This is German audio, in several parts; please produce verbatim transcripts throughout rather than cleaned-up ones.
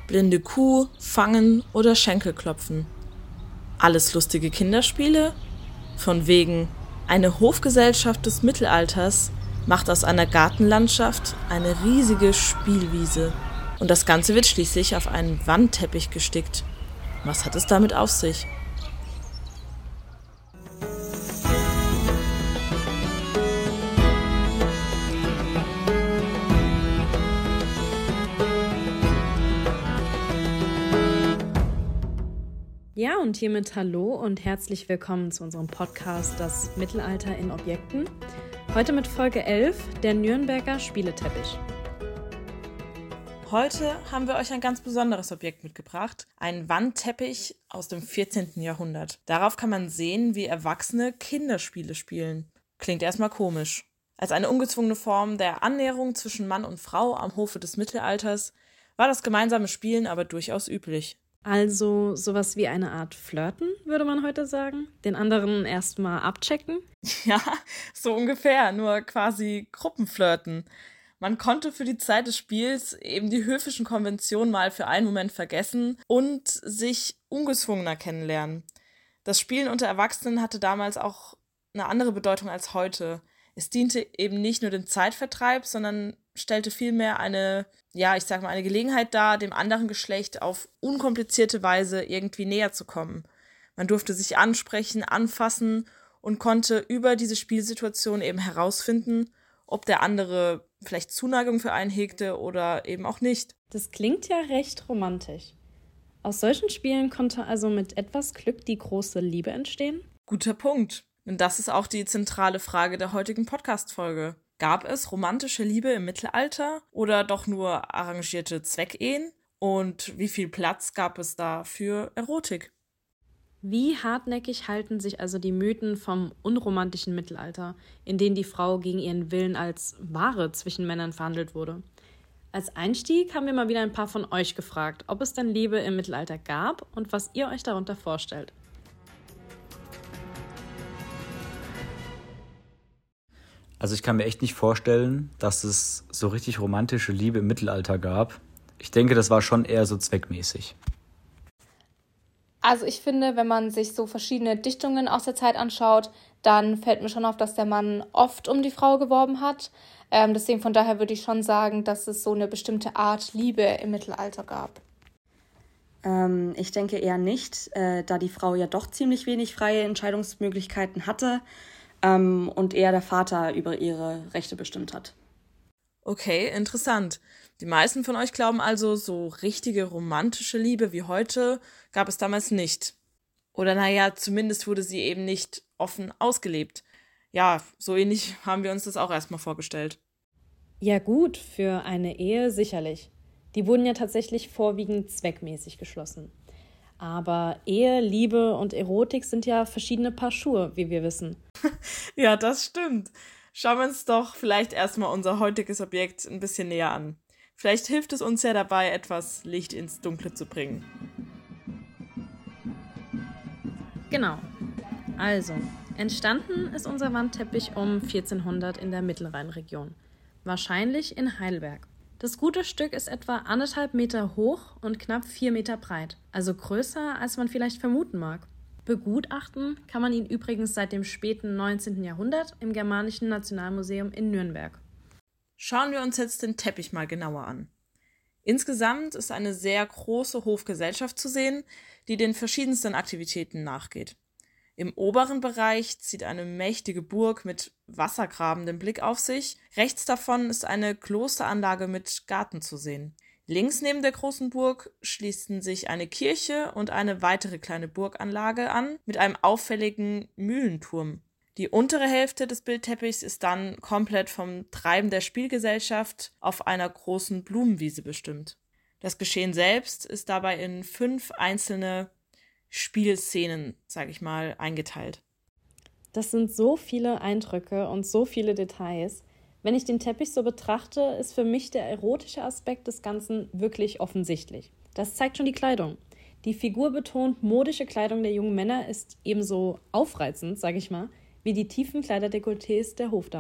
blinde Kuh, Fangen oder Schenkelklopfen. Alles lustige Kinderspiele? Von wegen, eine Hofgesellschaft des Mittelalters macht aus einer Gartenlandschaft eine riesige Spielwiese. Und das Ganze wird schließlich auf einen Wandteppich gestickt. Was hat es damit auf sich? Ja, und hiermit hallo und herzlich willkommen zu unserem Podcast Das Mittelalter in Objekten. Heute mit Folge elf, der Nürnberger Spieleteppich. Heute haben wir euch ein ganz besonderes Objekt mitgebracht, einen Wandteppich aus dem vierzehnten Jahrhundert. Darauf kann man sehen, wie Erwachsene Kinderspiele spielen. Klingt erstmal komisch. Als eine ungezwungene Form der Annäherung zwischen Mann und Frau am Hofe des Mittelalters war das gemeinsame Spielen aber durchaus üblich. Also sowas wie eine Art Flirten, würde man heute sagen. Den anderen erstmal abchecken. Ja, so ungefähr, nur quasi Gruppenflirten. Man konnte für die Zeit des Spiels eben die höfischen Konventionen mal für einen Moment vergessen und sich ungezwungener kennenlernen. Das Spielen unter Erwachsenen hatte damals auch eine andere Bedeutung als heute. Es diente eben nicht nur dem Zeitvertreib, sondern stellte vielmehr eine, ja, ich sag mal, eine Gelegenheit dar, dem anderen Geschlecht auf unkomplizierte Weise irgendwie näher zu kommen. Man durfte sich ansprechen, anfassen und konnte über diese Spielsituation eben herausfinden, ob der andere vielleicht Zuneigung für einen hegte oder eben auch nicht. Das klingt ja recht romantisch. Aus solchen Spielen konnte also mit etwas Glück die große Liebe entstehen? Guter Punkt. Und das ist auch die zentrale Frage der heutigen Podcast-Folge. Gab es romantische Liebe im Mittelalter oder doch nur arrangierte Zweckehen? Und wie viel Platz gab es da für Erotik? Wie hartnäckig halten sich also die Mythen vom unromantischen Mittelalter, in denen die Frau gegen ihren Willen als Ware zwischen Männern verhandelt wurde? Als Einstieg haben wir mal wieder ein paar von euch gefragt, ob es denn Liebe im Mittelalter gab und was ihr euch darunter vorstellt. Also ich kann mir echt nicht vorstellen, dass es so richtig romantische Liebe im Mittelalter gab. Ich denke, das war schon eher so zweckmäßig. Also ich finde, wenn man sich so verschiedene Dichtungen aus der Zeit anschaut, dann fällt mir schon auf, dass der Mann oft um die Frau geworben hat. Ähm, deswegen von daher würde ich schon sagen, dass es so eine bestimmte Art Liebe im Mittelalter gab. Ähm, ich denke eher nicht, äh, da die Frau ja doch ziemlich wenig freie Entscheidungsmöglichkeiten hatte ähm, und eher der Vater über ihre Rechte bestimmt hat. Okay, interessant. Die meisten von euch glauben also, so richtige romantische Liebe wie heute gab es damals nicht. Oder naja, zumindest wurde sie eben nicht offen ausgelebt. Ja, so ähnlich haben wir uns das auch erstmal vorgestellt. Ja gut, für eine Ehe sicherlich. Die wurden ja tatsächlich vorwiegend zweckmäßig geschlossen. Aber Ehe, Liebe und Erotik sind ja verschiedene Paar Schuhe, wie wir wissen. Ja, das stimmt. Schauen wir uns doch vielleicht erstmal unser heutiges Objekt ein bisschen näher an. Vielleicht hilft es uns ja dabei, etwas Licht ins Dunkle zu bringen. Genau. Also, entstanden ist unser Wandteppich um vierzehnhundert in der Mittelrheinregion. Wahrscheinlich in Heidelberg. Das gute Stück ist etwa anderthalb Meter hoch und knapp vier Meter breit. Also größer, als man vielleicht vermuten mag. Begutachten kann man ihn übrigens seit dem späten neunzehnten Jahrhundert im Germanischen Nationalmuseum in Nürnberg. Schauen wir uns jetzt den Teppich mal genauer an. Insgesamt ist eine sehr große Hofgesellschaft zu sehen, die den verschiedensten Aktivitäten nachgeht. Im oberen Bereich zieht eine mächtige Burg mit wassergrabendem Blick auf sich. Rechts davon ist eine Klosteranlage mit Garten zu sehen. Links neben der großen Burg schließen sich eine Kirche und eine weitere kleine Burganlage an mit einem auffälligen Mühlenturm. Die untere Hälfte des Bildteppichs ist dann komplett vom Treiben der Spielgesellschaft auf einer großen Blumenwiese bestimmt. Das Geschehen selbst ist dabei in fünf einzelne Spielszenen, sage ich mal, eingeteilt. Das sind so viele Eindrücke und so viele Details. Wenn ich den Teppich so betrachte, ist für mich der erotische Aspekt des Ganzen wirklich offensichtlich. Das zeigt schon die Kleidung. Die figurbetont modische Kleidung der jungen Männer ist ebenso aufreizend, sage ich mal, wie die tiefen Kleiderdekolletés der Hofdamen.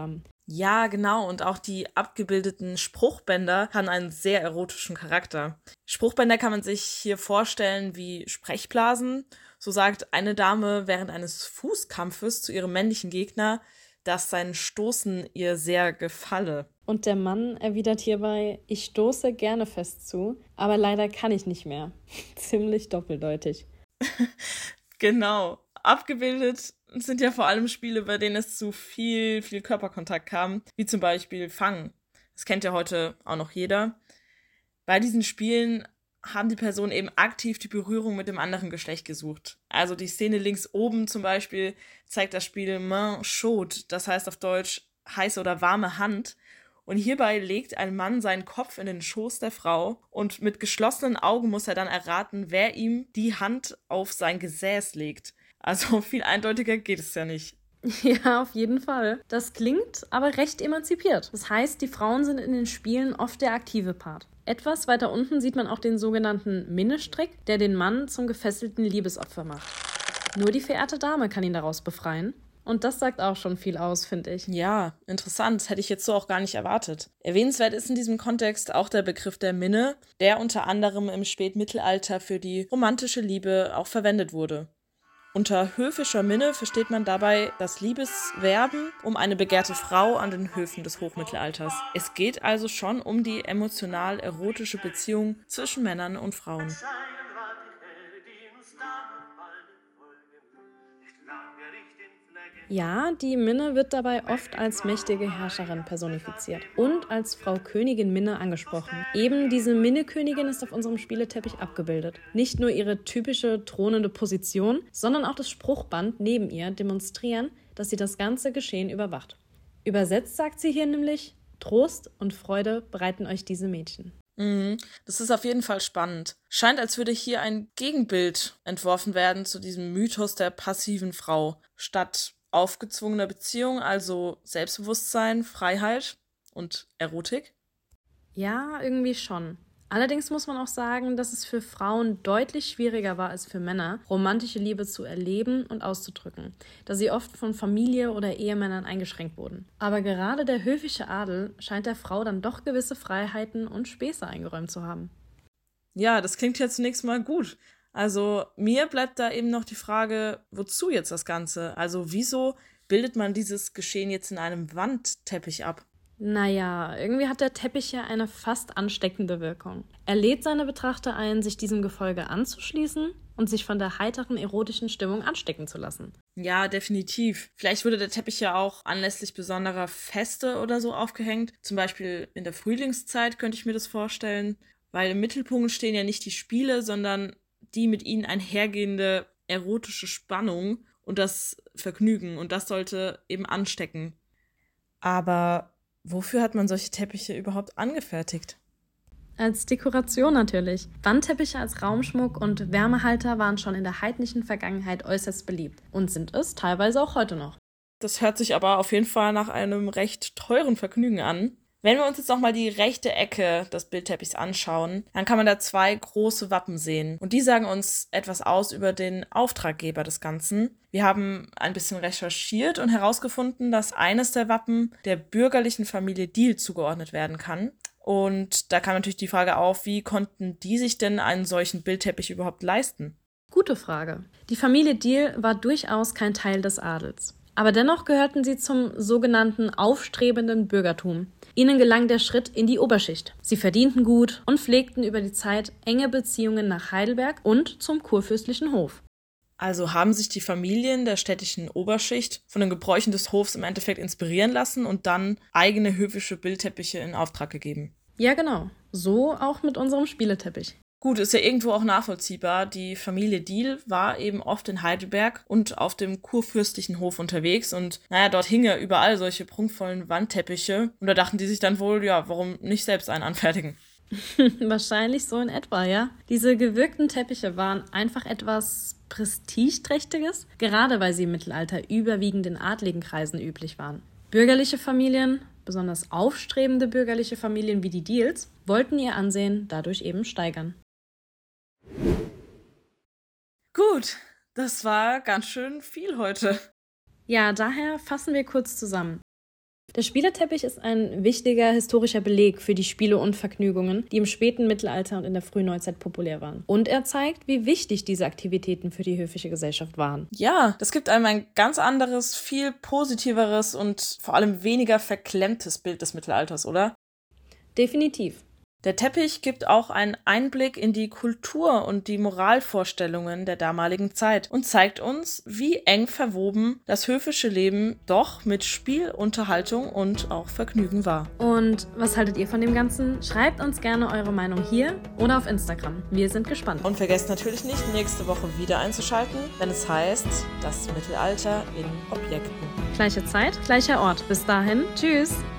Ja, genau. Und auch die abgebildeten Spruchbänder haben einen sehr erotischen Charakter. Spruchbänder kann man sich hier vorstellen wie Sprechblasen. So sagt eine Dame während eines Fußkampfes zu ihrem männlichen Gegner, dass sein Stoßen ihr sehr gefalle. Und der Mann erwidert hierbei, ich stoße gerne fest zu, aber leider kann ich nicht mehr. Ziemlich doppeldeutig. Genau. Abgebildet sind ja vor allem Spiele, bei denen es zu viel, viel Körperkontakt kam, wie zum Beispiel Fangen. Das kennt ja heute auch noch jeder. Bei diesen Spielen haben die Personen eben aktiv die Berührung mit dem anderen Geschlecht gesucht. Also die Szene links oben zum Beispiel zeigt das Spiel Main Chaude, das heißt auf Deutsch heiße oder warme Hand. Und hierbei legt ein Mann seinen Kopf in den Schoß der Frau und mit geschlossenen Augen muss er dann erraten, wer ihm die Hand auf sein Gesäß legt. Also viel eindeutiger geht es ja nicht. Ja, auf jeden Fall. Das klingt aber recht emanzipiert. Das heißt, die Frauen sind in den Spielen oft der aktive Part. Etwas weiter unten sieht man auch den sogenannten Minnestrick, der den Mann zum gefesselten Liebesopfer macht. Nur die verehrte Dame kann ihn daraus befreien. Und das sagt auch schon viel aus, finde ich. Ja, interessant. Das hätte ich jetzt so auch gar nicht erwartet. Erwähnenswert ist in diesem Kontext auch der Begriff der Minne, der unter anderem im Spätmittelalter für die romantische Liebe auch verwendet wurde. Unter höfischer Minne versteht man dabei das Liebeswerben um eine begehrte Frau an den Höfen des Hochmittelalters. Es geht also schon um die emotional-erotische Beziehung zwischen Männern und Frauen. Ja, die Minne wird dabei oft als mächtige Herrscherin personifiziert und als Frau Königin Minne angesprochen. Eben diese Minne-Königin ist auf unserem Spieleteppich abgebildet. Nicht nur ihre typische thronende Position, sondern auch das Spruchband neben ihr demonstrieren, dass sie das ganze Geschehen überwacht. Übersetzt sagt sie hier nämlich, Trost und Freude bereiten euch diese Mädchen. Mhm. Das ist auf jeden Fall spannend. Scheint, als würde hier ein Gegenbild entworfen werden zu diesem Mythos der passiven Frau. Statt aufgezwungener Beziehung, also Selbstbewusstsein, Freiheit und Erotik? Ja, irgendwie schon. Allerdings muss man auch sagen, dass es für Frauen deutlich schwieriger war als für Männer, romantische Liebe zu erleben und auszudrücken, da sie oft von Familie oder Ehemännern eingeschränkt wurden. Aber gerade der höfische Adel scheint der Frau dann doch gewisse Freiheiten und Späße eingeräumt zu haben. Ja, das klingt ja zunächst mal gut. Also mir bleibt da eben noch die Frage, wozu jetzt das Ganze? Also wieso bildet man dieses Geschehen jetzt in einem Wandteppich ab? Naja, irgendwie hat der Teppich ja eine fast ansteckende Wirkung. Er lädt seine Betrachter ein, sich diesem Gefolge anzuschließen und sich von der heiteren erotischen Stimmung anstecken zu lassen. Ja, definitiv. Vielleicht wurde der Teppich ja auch anlässlich besonderer Feste oder so aufgehängt. Zum Beispiel in der Frühlingszeit könnte ich mir das vorstellen, weil im Mittelpunkt stehen ja nicht die Spiele, sondern die mit ihnen einhergehende erotische Spannung und das Vergnügen. Und das sollte eben anstecken. Aber wofür hat man solche Teppiche überhaupt angefertigt? Als Dekoration natürlich. Wandteppiche als Raumschmuck und Wärmehalter waren schon in der heidnischen Vergangenheit äußerst beliebt und sind es teilweise auch heute noch. Das hört sich aber auf jeden Fall nach einem recht teuren Vergnügen an. Wenn wir uns jetzt nochmal die rechte Ecke des Bildteppichs anschauen, dann kann man da zwei große Wappen sehen. Und die sagen uns etwas aus über den Auftraggeber des Ganzen. Wir haben ein bisschen recherchiert und herausgefunden, dass eines der Wappen der bürgerlichen Familie Diehl zugeordnet werden kann. Und da kam natürlich die Frage auf, wie konnten die sich denn einen solchen Bildteppich überhaupt leisten? Gute Frage. Die Familie Diehl war durchaus kein Teil des Adels. Aber dennoch gehörten sie zum sogenannten aufstrebenden Bürgertum. Ihnen gelang der Schritt in die Oberschicht. Sie verdienten gut und pflegten über die Zeit enge Beziehungen nach Heidelberg und zum kurfürstlichen Hof. Also haben sich die Familien der städtischen Oberschicht von den Gebräuchen des Hofs im Endeffekt inspirieren lassen und dann eigene höfische Bildteppiche in Auftrag gegeben. Ja, genau. So auch mit unserem Spieleteppich. Gut, ist ja irgendwo auch nachvollziehbar. Die Familie Diehl war eben oft in Heidelberg und auf dem kurfürstlichen Hof unterwegs und naja, dort hingen ja überall solche prunkvollen Wandteppiche und da dachten die sich dann wohl, ja, warum nicht selbst einen anfertigen? Wahrscheinlich so in etwa, ja. Diese gewirkten Teppiche waren einfach etwas Prestigeträchtiges, gerade weil sie im Mittelalter überwiegend in adligen Kreisen üblich waren. Bürgerliche Familien, besonders aufstrebende bürgerliche Familien wie die Diehls, wollten ihr Ansehen dadurch eben steigern. Gut, das war ganz schön viel heute. Ja, daher fassen wir kurz zusammen. Der Spielerteppich ist ein wichtiger historischer Beleg für die Spiele und Vergnügungen, die im späten Mittelalter und in der frühen Neuzeit populär waren. Und er zeigt, wie wichtig diese Aktivitäten für die höfische Gesellschaft waren. Ja, das gibt einem ein ganz anderes, viel positiveres und vor allem weniger verklemmtes Bild des Mittelalters, oder? Definitiv. Der Teppich gibt auch einen Einblick in die Kultur und die Moralvorstellungen der damaligen Zeit und zeigt uns, wie eng verwoben das höfische Leben doch mit Spiel, Unterhaltung und auch Vergnügen war. Und was haltet ihr von dem Ganzen? Schreibt uns gerne eure Meinung hier oder auf Instagram. Wir sind gespannt. Und vergesst natürlich nicht, nächste Woche wieder einzuschalten, wenn es heißt, das Mittelalter in Objekten. Gleiche Zeit, gleicher Ort. Bis dahin, tschüss!